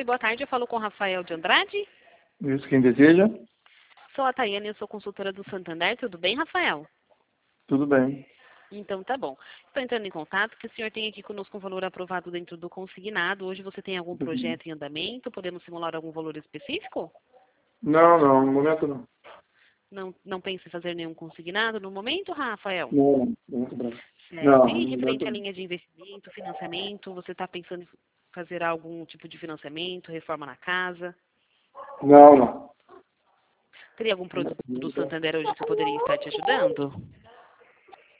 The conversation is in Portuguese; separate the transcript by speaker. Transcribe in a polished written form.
Speaker 1: Oi, boa tarde. Eu falo com o Rafael de Andrade.
Speaker 2: Isso, quem deseja?
Speaker 1: Sou a Tayane, eu sou consultora do Santander. Tudo bem, Rafael?
Speaker 2: Tudo bem.
Speaker 1: Então tá bom. Estou entrando em contato porque o senhor tem aqui conosco um valor aprovado dentro do consignado. Hoje você tem algum projeto em andamento? Podemos simular algum valor específico?
Speaker 2: Não, no momento não.
Speaker 1: Não pensa em fazer nenhum consignado no momento, Rafael?
Speaker 2: Não, muito bem.
Speaker 1: Certo.
Speaker 2: Não,
Speaker 1: E
Speaker 2: no
Speaker 1: referente
Speaker 2: momento
Speaker 1: à
Speaker 2: não.
Speaker 1: linha de investimento, financiamento, você está pensando em fazer algum tipo de financiamento, reforma na casa?
Speaker 2: Não.
Speaker 1: Teria algum produto do Santander hoje que poderia estar te ajudando?